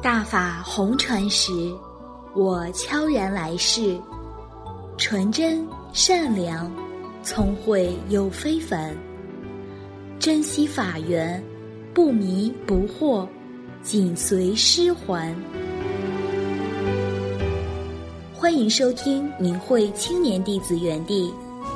大法红传时，我悄然来世，纯真善良，聪慧又非凡，珍惜法缘，不迷不惑，紧随师还。欢迎收听明慧青年弟子园地。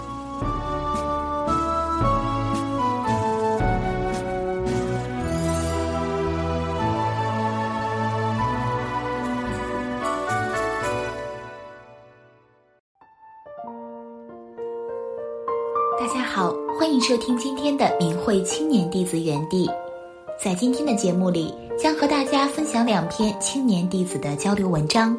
大家好，欢迎收听今天的明慧青年弟子园地。在今天的节目里，将和大家分享2篇青年弟子的交流文章。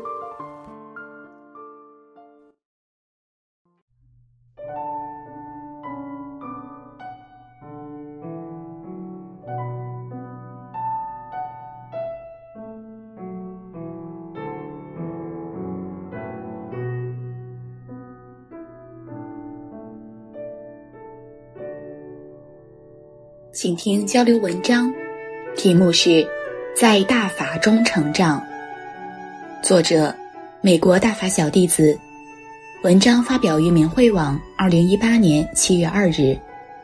请听交流文章，题目是在大法中成长，作者美国大法小弟子，文章发表于明慧网2018年7月2日。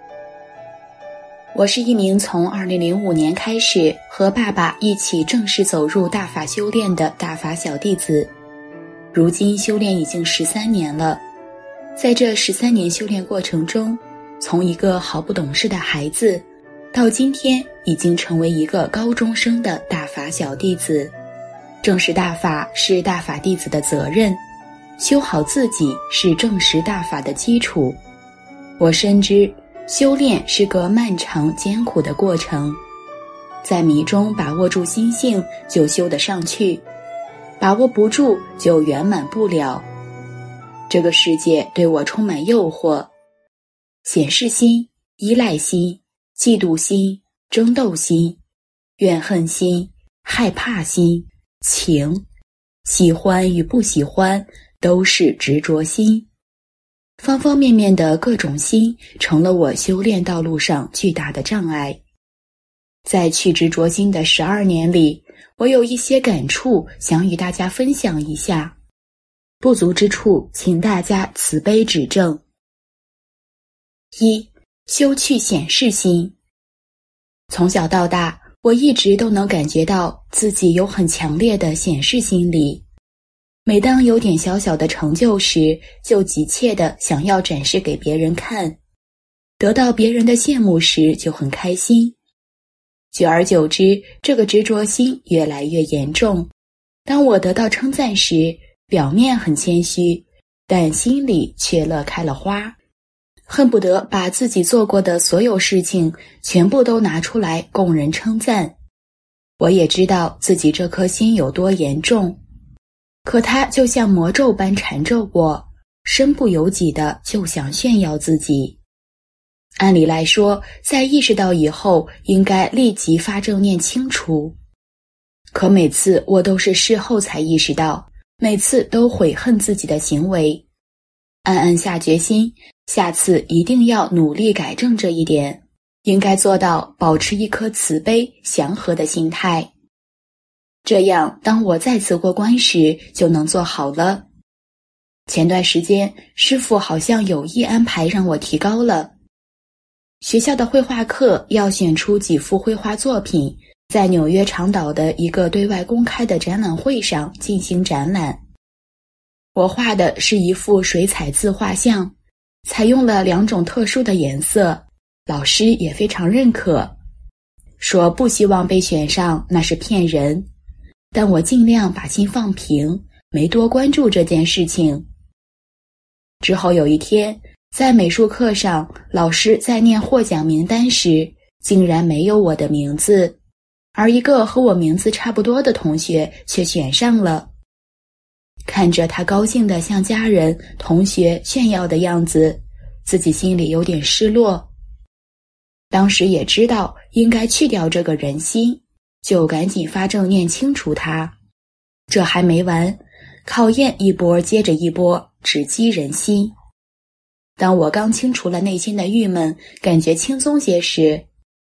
我是一名从2005年开始和爸爸一起正式走入大法修炼的大法小弟子，如今修炼已经13年了。在这13年修炼过程中，从一个毫不懂事的孩子到今天已经成为一个高中生的大法小弟子。正视大法是大法弟子的责任，修好自己是正视大法的基础。我深知修炼是个漫长艰苦的过程，在迷中把握住心性就修得上去，把握不住就圆满不了。这个世界对我充满诱惑，显示心、依赖心、嫉妒心、争斗心、怨恨心、害怕心、情，喜欢与不喜欢都是执着心。方方面面的各种心成了我修炼道路上巨大的障碍。在去执着心的12年里，我有一些感触想与大家分享一下，不足之处请大家慈悲指正。1. 修去显示心。从小到大，我一直都能感觉到自己有很强烈的显示心理。每当有点小小的成就时，就急切地想要展示给别人看，得到别人的羡慕时就很开心。久而久之，这个执着心越来越严重。当我得到称赞时，表面很谦虚，但心里却乐开了花，恨不得把自己做过的所有事情全部都拿出来供人称赞。我也知道自己这颗心有多严重，可它就像魔咒般缠着我，身不由己的就想炫耀自己。按理来说，在意识到以后应该立即发正念清除，可每次我都是事后才意识到，每次都悔恨自己的行为。暗暗下决心，下次一定要努力改正这一点，应该做到保持一颗慈悲祥和的心态。这样当我再次过关时就能做好了。前段时间师父好像有意安排让我提高了。学校的绘画课要选出几幅绘画作品，在纽约长岛的一个对外公开的展览会上进行展览。我画的是一幅水彩自画像，采用了2种特殊的颜色，老师也非常认可，说不希望被选上那是骗人，但我尽量把心放平，没多关注这件事情。之后有一天，在美术课上，老师在念获奖名单时，竟然没有我的名字，而一个和我名字差不多的同学却选上了。看着他高兴地向家人、同学炫耀的样子，自己心里有点失落。当时也知道应该去掉这个人心，就赶紧发正念清除它。这还没完，考验一波接着一波，直击人心。当我刚清除了内心的郁闷，感觉轻松些时，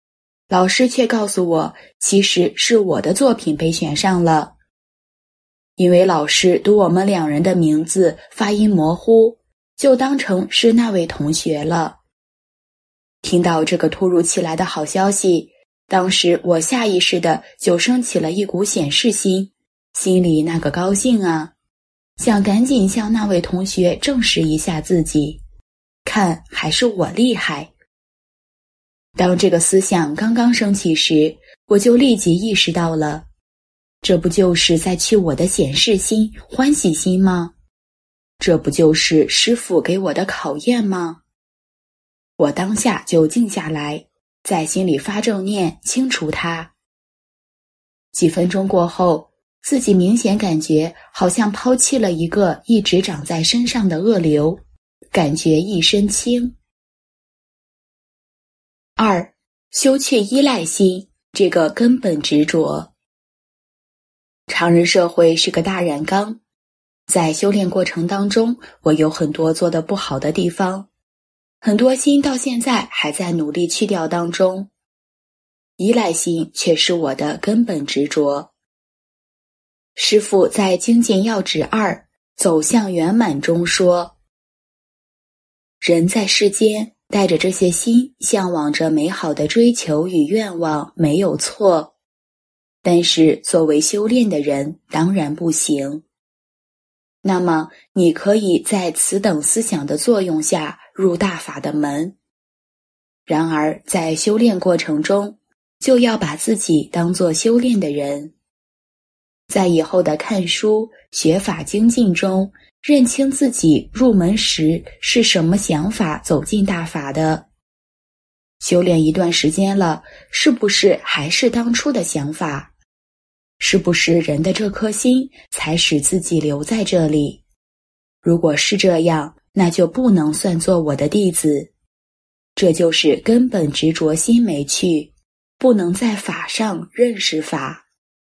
老师却告诉我，其实是我的作品被选上了。因为老师读我们两人的名字发音模糊，就当成是那位同学了。听到这个突如其来的好消息，当时我下意识的就升起了一股显示心，心里那个高兴啊，想赶紧向那位同学证实一下自己，看还是我厉害。当这个思想刚刚升起时，我就立即意识到了，这不就是在去我的显示心、欢喜心吗？这不就是师父给我的考验吗？我当下就静下来，在心里发正念，清除它。几分钟过后，自己明显感觉好像抛弃了一个一直长在身上的恶瘤，感觉一身轻。2. 修去依赖心，这个根本执着。常人社会是个大染缸，在修炼过程当中，我有很多做得不好的地方，很多心到现在还在努力去掉当中。依赖心却是我的根本执着。师父在《精进要旨2走向圆满》中说，人在世间带着这些心，向往着美好的追求与愿望，没有错。但是作为修炼的人，当然不行。那么你可以在此等思想的作用下入大法的门。然而在修炼过程中，就要把自己当作修炼的人。在以后的看书、学法精进中，认清自己入门时是什么想法走进大法的。修炼一段时间了，是不是还是当初的想法？是不是人的这颗心才使自己留在这里？如果是这样，那就不能算作我的弟子。这就是根本执着心没去，不能在法上认识法。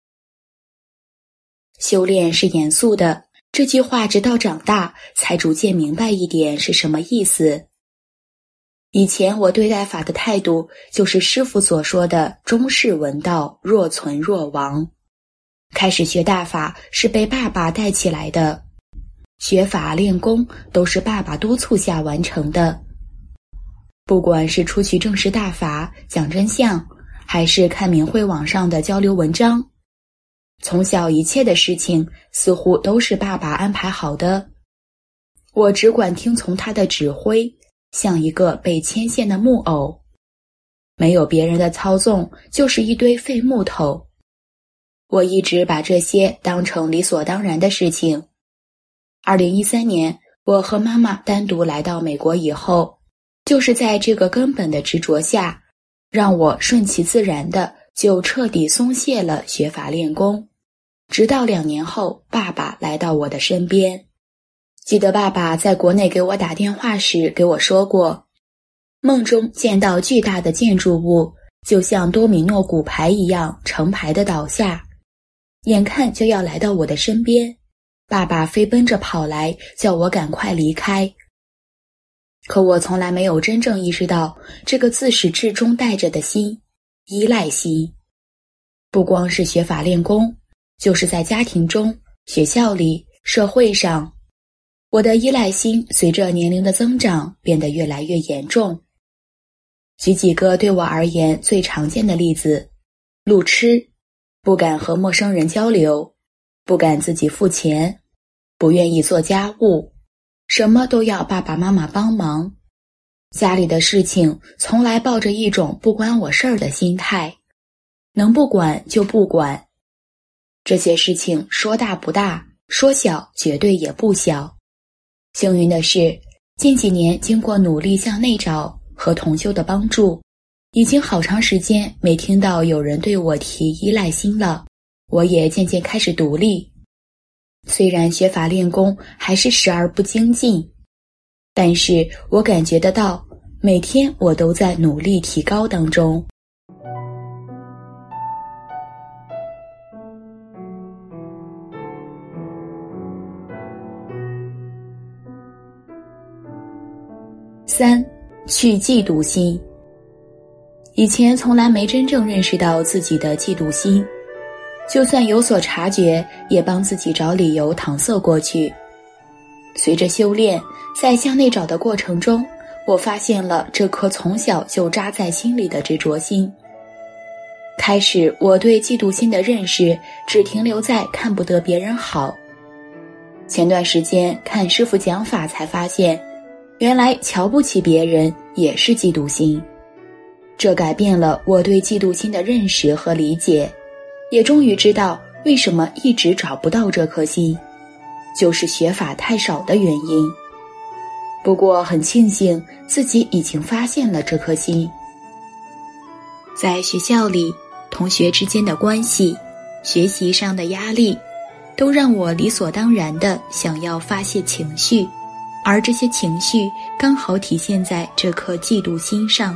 修炼是严肃的，这句话直到长大才逐渐明白一点是什么意思。以前我对待法的态度就是师父所说的中士闻道，若存若亡。开始学大法是被爸爸带起来的，学法练功都是爸爸督促下完成的。不管是出去正视大法讲真相，还是看明慧网上的交流文章，从小一切的事情似乎都是爸爸安排好的，我只管听从他的指挥，像一个被牵线的木偶，没有别人的操纵，就是一堆废木头。我一直把这些当成理所当然的事情。2013年，我和妈妈单独来到美国以后，就是在这个根本的执着下，让我顺其自然的就彻底松懈了学法练功。直到2年后，爸爸来到我的身边。记得爸爸在国内给我打电话时给我说过，梦中见到巨大的建筑物，就像多米诺骨牌一样成排的倒下，眼看就要来到我的身边，爸爸飞奔着跑来，叫我赶快离开。可我从来没有真正意识到这个自始至终带着的心，依赖心。不光是学法练功，就是在家庭中、学校里、社会上，我的依赖心随着年龄的增长变得越来越严重。举几个对我而言最常见的例子：路痴，不敢和陌生人交流，不敢自己付钱，不愿意做家务，什么都要爸爸妈妈帮忙。家里的事情从来抱着一种不关我事儿的心态，能不管就不管。这些事情说大不大，说小绝对也不小。幸运的是，近几年经过努力向内找和同修的帮助，已经好长时间没听到有人对我提依赖心了，我也渐渐开始独立。虽然学法练功还是时而不精进，但是我感觉得到，每天我都在努力提高当中。3. 去嫉妒心。 以前从来没真正认识到自己的嫉妒心，就算有所察觉，也帮自己找理由搪塞过去。随着修炼，在向内找的过程中，我发现了这颗从小就扎在心里的执着心。开始我对嫉妒心的认识只停留在看不得别人好。前段时间看师父讲法才发现，原来瞧不起别人也是嫉妒心。这改变了我对嫉妒心的认识和理解，也终于知道为什么一直找不到这颗心，就是学法太少的原因。不过很庆幸自己已经发现了这颗心。在学校里，同学之间的关系，学习上的压力，都让我理所当然地想要发泄情绪，而这些情绪刚好体现在这颗嫉妒心上。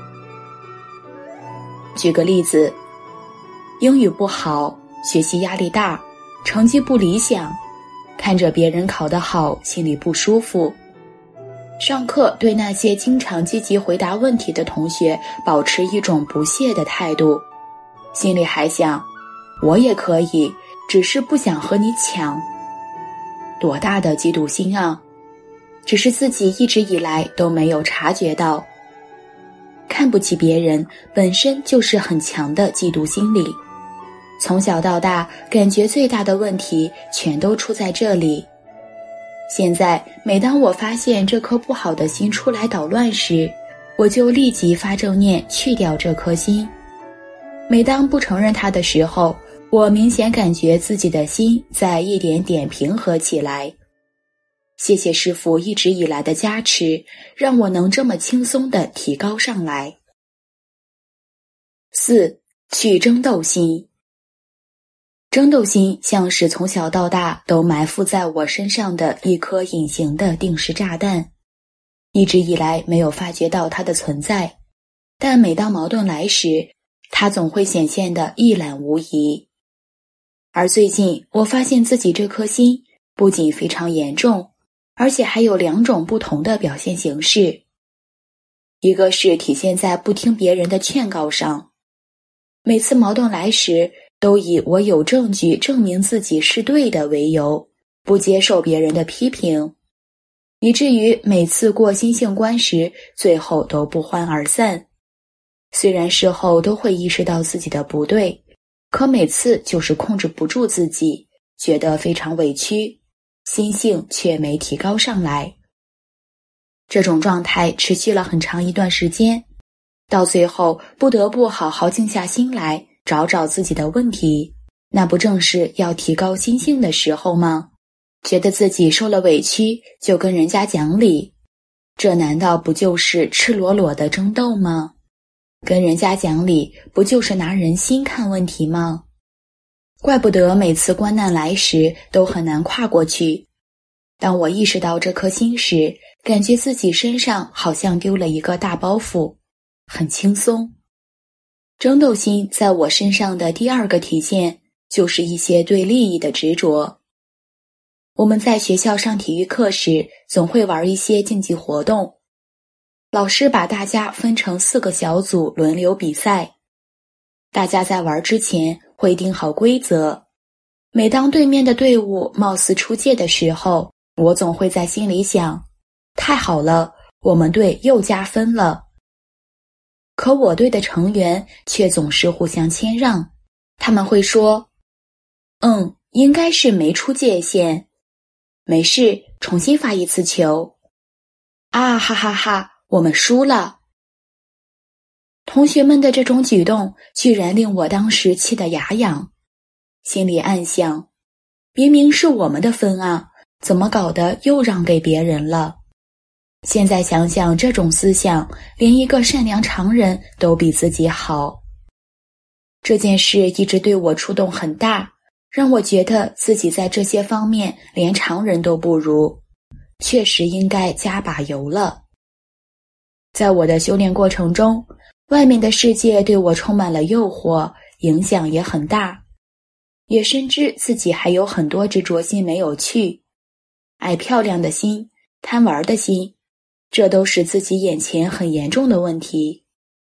举个例子，英语不好，学习压力大，成绩不理想，看着别人考得好，心里不舒服。上课对那些经常积极回答问题的同学保持一种不屑的态度，心里还想，我也可以，只是不想和你抢。多大的嫉妒心啊！只是自己一直以来都没有察觉到。看不起别人本身就是很强的嫉妒心理，从小到大感觉最大的问题全都出在这里。现在每当我发现这颗不好的心出来捣乱时，我就立即发正念去掉这颗心。每当不承认它的时候，我明显感觉自己的心在一点点平和起来。谢谢师父一直以来的加持，让我能这么轻松地提高上来。4. 去争斗心。争斗心像是从小到大都埋伏在我身上的一颗隐形的定时炸弹，一直以来没有发觉到它的存在，但每当矛盾来时，它总会显现得一览无遗。而最近我发现自己这颗心不仅非常严重，而且还有2种不同的表现形式。一个是体现在不听别人的劝告上，每次矛盾来时，都以我有证据证明自己是对的为由，不接受别人的批评，以至于每次过心性关时，最后都不欢而散。虽然事后都会意识到自己的不对，可每次就是控制不住自己，觉得非常委屈，心性却没提高上来。这种状态持续了很长一段时间，到最后不得不好好静下心来，找找自己的问题，那不正是要提高心性的时候吗？觉得自己受了委屈，就跟人家讲理，这难道不就是赤裸裸的争斗吗？跟人家讲理，不就是拿人心看问题吗？怪不得每次关难来时都很难跨过去。当我意识到这颗心时，感觉自己身上好像丢了一个大包袱，很轻松。争斗心在我身上的第2个体现，就是一些对利益的执着。我们在学校上体育课时，总会玩一些竞技活动。老师把大家分成4个小组轮流比赛。大家在玩之前会定好规则。每当对面的队伍貌似出界的时候，我总会在心里想，太好了，我们队又加分了。可我队的成员却总是互相谦让，他们会说，应该是没出界线，没事，重新发一次球。啊哈哈哈，我们输了。同学们的这种举动居然令我当时气得牙痒，心里暗想，明明是我们的分啊，怎么搞得又让给别人了？现在想想，这种思想连一个善良常人都比自己好。这件事一直对我触动很大，让我觉得自己在这些方面连常人都不如，确实应该加把油了。在我的修炼过程中，外面的世界对我充满了诱惑，影响也很大，也深知自己还有很多执着心没有去，爱漂亮的心，贪玩的心，这都是自己眼前很严重的问题。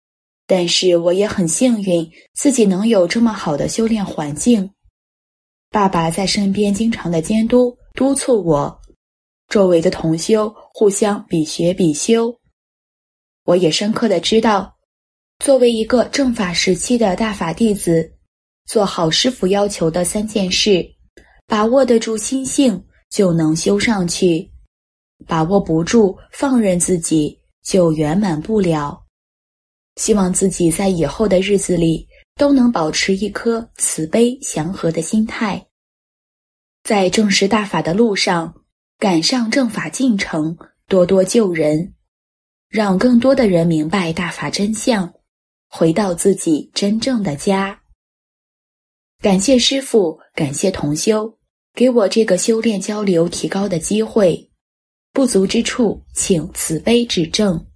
但是我也很幸运，自己能有这么好的修炼环境。爸爸在身边经常的监督、督促我，周围的同修互相比学比修。我也深刻的知道，作为一个正法时期的大法弟子，做好师父要求的3件事，把握得住心性，就能修上去；把握不住，放任自己，就圆满不了。希望自己在以后的日子里都能保持一颗慈悲祥和的心态，在正视大法的路上赶上正法进程，多多救人，让更多的人明白大法真相，回到自己真正的家。感谢师父，感谢同修，给我这个修炼交流提高的机会，不足之处请慈悲指正。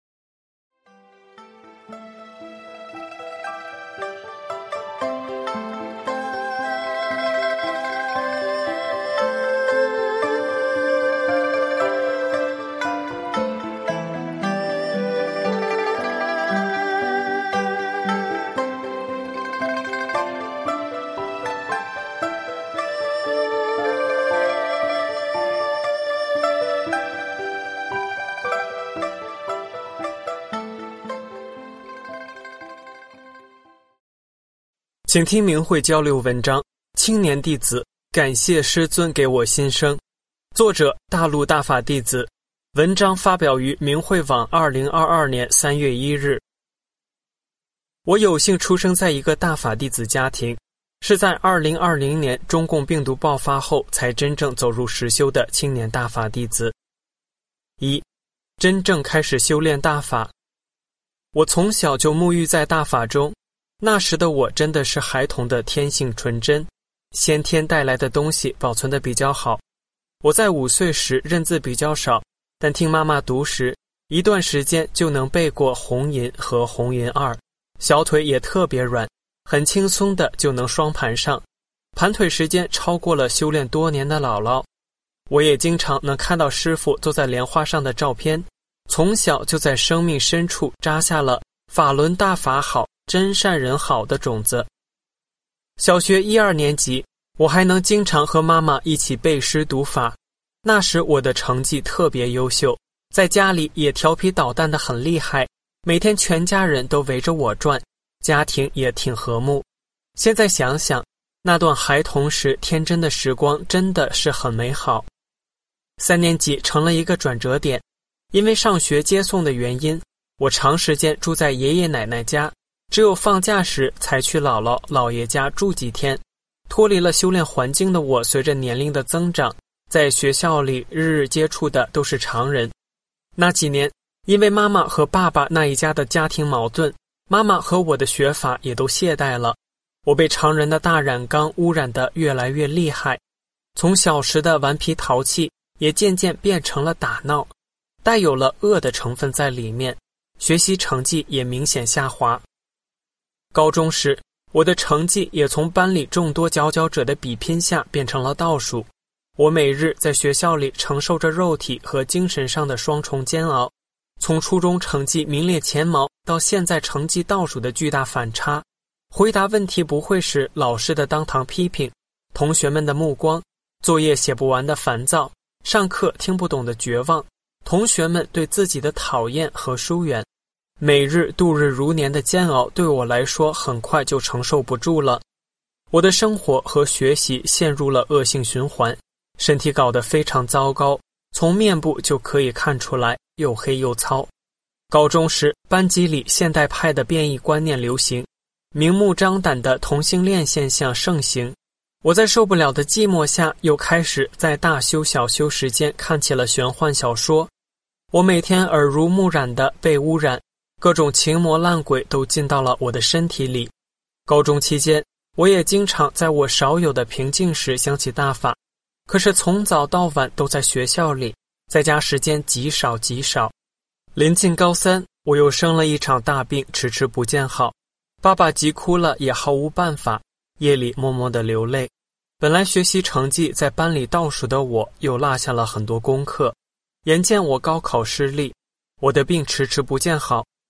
请听明慧交流文章，青年弟子感谢师尊给我新生。作者大陆大法弟子，文章发表于明慧网2022年3月1日。我有幸出生在一个大法弟子家庭，是在2020年中共病毒爆发后才真正走入实修的青年大法弟子。1. 真正开始修炼大法。我从小就沐浴在大法中，那时的我真的是孩童的天性纯真，先天带来的东西保存得比较好。我在5岁时认字比较少，但听妈妈读时，一段时间就能背过红银和红银2，小腿也特别软，很轻松的就能双盘上，盘腿时间超过了修炼多年的姥姥。我也经常能看到师父坐在莲花上的照片，从小就在生命深处扎下了法轮大法好，真善人好的种子。小学1、2年级，我还能经常和妈妈一起背诗读法。那时我的成绩特别优秀，在家里也调皮捣蛋得很厉害，每天全家人都围着我转，家庭也挺和睦。现在想想，那段孩童时天真的时光真的是很美好。3年级成了一个转折点，因为上学接送的原因，我长时间住在爷爷奶奶家，只有放假时才去姥姥姥爷家住几天。脱离了修炼环境的我，随着年龄的增长，在学校里日日接触的都是常人。那几年，因为妈妈和爸爸那一家的家庭矛盾，妈妈和我的学法也都懈怠了，我被常人的大染缸污染得越来越厉害，从小时的顽皮淘气也渐渐变成了打闹，带有了恶的成分在里面，学习成绩也明显下滑。高中时，我的成绩也从班里众多佼佼者的比拼下变成了倒数。我每日在学校里承受着肉体和精神上的双重煎熬，从初中成绩名列前茅到现在成绩倒数的巨大反差。回答问题不会时老师的当堂批评，同学们的目光，作业写不完的烦躁，上课听不懂的绝望，同学们对自己的讨厌和疏远。每日度日如年的煎熬对我来说很快就承受不住了。我的生活和学习陷入了恶性循环，身体搞得非常糟糕，从面部就可以看出来，又黑又糙。高中时，班级里现代派的变异观念流行，明目张胆的同性恋现象盛行。我在受不了的寂寞下，又开始在大修小修时间看起了玄幻小说。我每天耳濡目染的被污染，各种情魔烂鬼都进到了我的身体里。高中期间，我也经常在我少有的平静时想起大法，可是从早到晚都在学校里，在家时间极少极少。临近高3，我又生了一场大病，迟迟不见好。爸爸急哭了也毫无办法，夜里默默地流泪。本来学习成绩在班里倒数的我，又落下了很多功课。眼见我高考失利，我的病迟迟不见好，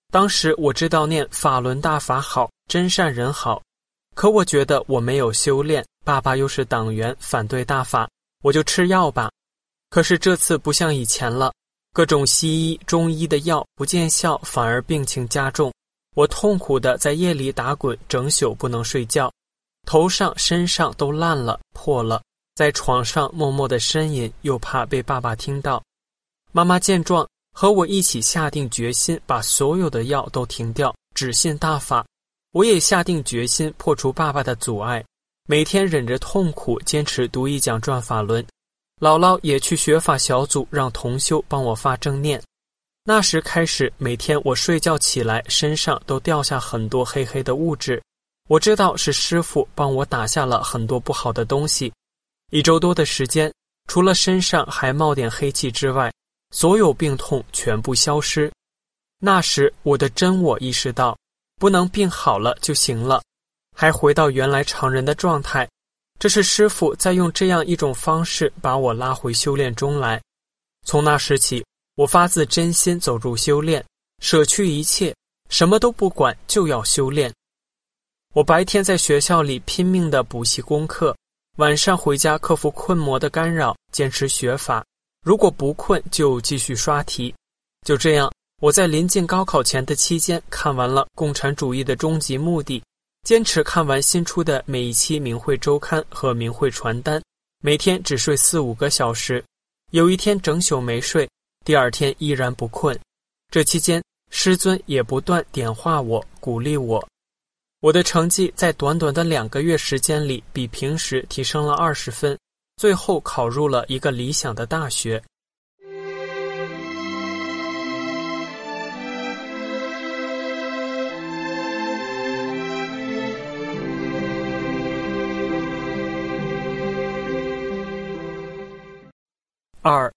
当时我知道念法轮大法好，真善人好，可我觉得我没有修炼，爸爸又是党员，反对大法，我就吃药吧。可是这次不像以前了，各种西医、中医的药不见效，反而病情加重。我痛苦地在夜里打滚，整宿不能睡觉，头上、身上都烂了、破了，在床上默默地呻吟，又怕被爸爸听到。妈妈见状，和我一起下定决心把所有的药都停掉，只信大法。我也下定决心破除爸爸的阻碍，每天忍着痛苦坚持读一讲转法轮。姥姥也去学法小组，让同修帮我发正念。那时开始，每天我睡觉起来，身上都掉下很多黑黑的物质。我知道是师父帮我打下了很多不好的东西。1周多的时间，除了身上还冒点黑气之外，所有病痛全部消失。那时我的真我意识到，不能病好了就行了，还回到原来常人的状态。这是师父在用这样一种方式把我拉回修炼中来。从那时起，我发自真心走入修炼，舍去一切，什么都不管，就要修炼。我白天在学校里拼命地补习功课，晚上回家克服困魔的干扰，坚持学法。如果不困，就继续刷题。就这样，我在临近高考前的期间看完了《共产主义的终极目的》，坚持看完新出的每一期明慧周刊和明慧传单，每天只睡4-5个小时。有一天整宿没睡，第二天依然不困。这期间，师尊也不断点化我，鼓励我。我的成绩在短短的2个月时间里，比平时提升了20分，最后考入了一个理想的大学。2.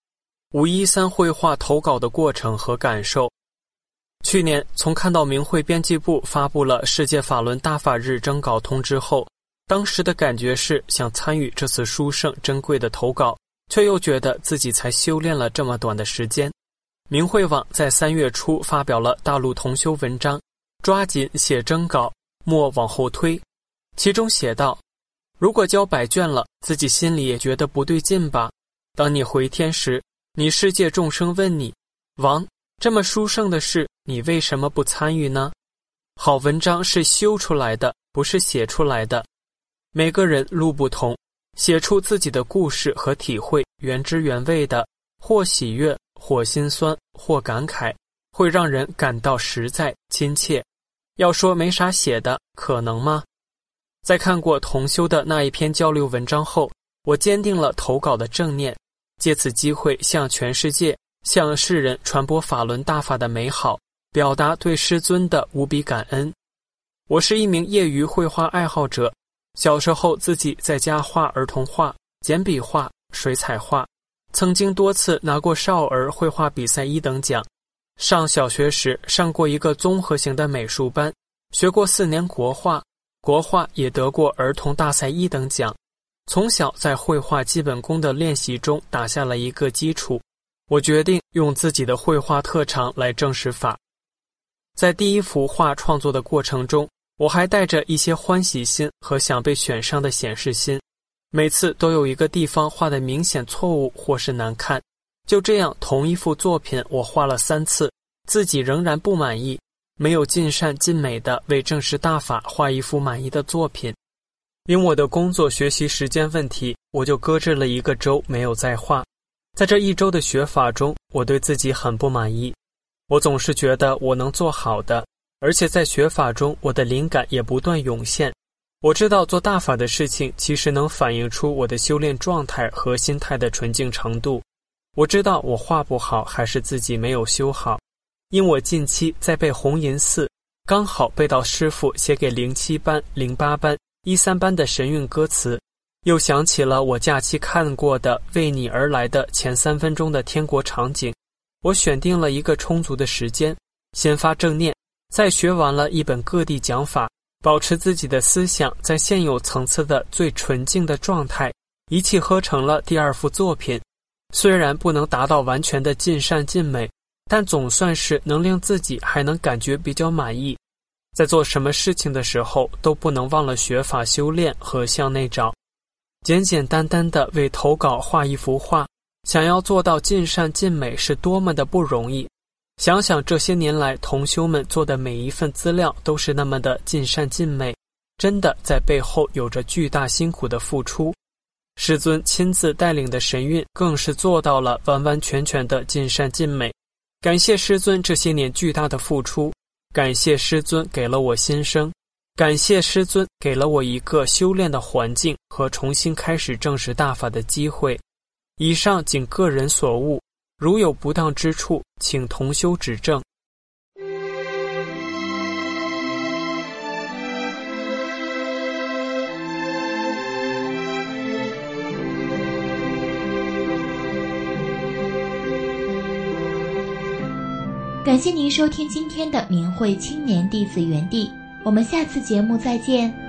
513绘画投稿的过程和感受。去年从看到明慧编辑部发布了世界法轮大法日征稿通知后，当时的感觉是想参与这次殊胜珍贵的投稿，却又觉得自己才修炼了这么短的时间。明慧网在3月初发表了大陆同修文章，抓紧写征稿，莫往后推。其中写道，如果交100卷了，自己心里也觉得不对劲吧。当你回天时，你世界众生问你，王，这么殊胜的事，你为什么不参与呢？好文章是修出来的，不是写出来的。每个人路不同，写出自己的故事和体会，原汁原味的，或喜悦，或心酸，或感慨，会让人感到实在亲切。要说没啥写的，可能吗？在看过同修的那一篇交流文章后，我坚定了投稿的正念，借此机会向全世界、向世人传播法轮大法的美好，表达对师尊的无比感恩。我是一名业余绘画爱好者，小时候自己在家画儿童画、简笔画、水彩画，曾经多次拿过少儿绘画比赛1等奖。上小学时上过一个综合型的美术班，学过4年国画，国画也得过儿童大赛1等奖。从小在绘画基本功的练习中打下了一个基础，我决定用自己的绘画特长来证实法。在第一幅画创作的过程中，我还带着一些欢喜心和想被选上的显示心，每次都有一个地方画的明显错误或是难看。就这样，同一幅作品我画了3次，自己仍然不满意，没有尽善尽美的为证实大法画一幅满意的作品。因我的工作学习时间问题，我就搁置了1个周没有再画。在这1周的学法中，我对自己很不满意。我总是觉得我能做好的，而且在学法中，我的灵感也不断涌现。我知道做大法的事情其实能反映出我的修炼状态和心态的纯净程度。我知道我画不好，还是自己没有修好。因我近期在背红银寺，刚好背到师父写给07班、08班、13班的神韵歌词，又想起了我假期看过的为你而来的前3分钟的天国场景。我选定了一个充足的时间，先发正念，再学完了一本各地讲法，保持自己的思想在现有层次的最纯净的状态，一气呵成了第2幅作品。虽然不能达到完全的尽善尽美， 但总算是能令自己还能感觉比较满意。在做什么事情的时候，都不能忘了学法修炼和向内找。简简单单的为投稿画一幅画，想要做到尽善尽美是多么的不容易。想想这些年来同修们做的每一份资料都是那么的尽善尽美，真的在背后有着巨大辛苦的付出。师尊亲自带领的神韵更是做到了完完全全的尽善尽美。感谢师尊这些年巨大的付出，感谢师尊给了我新生，感谢师尊给了我一个修炼的环境和重新开始正视大法的机会。以上仅个人所悟，如有不当之处，请同修指正。 感谢您收听今天的明慧青年弟子园地，我们下次节目再见。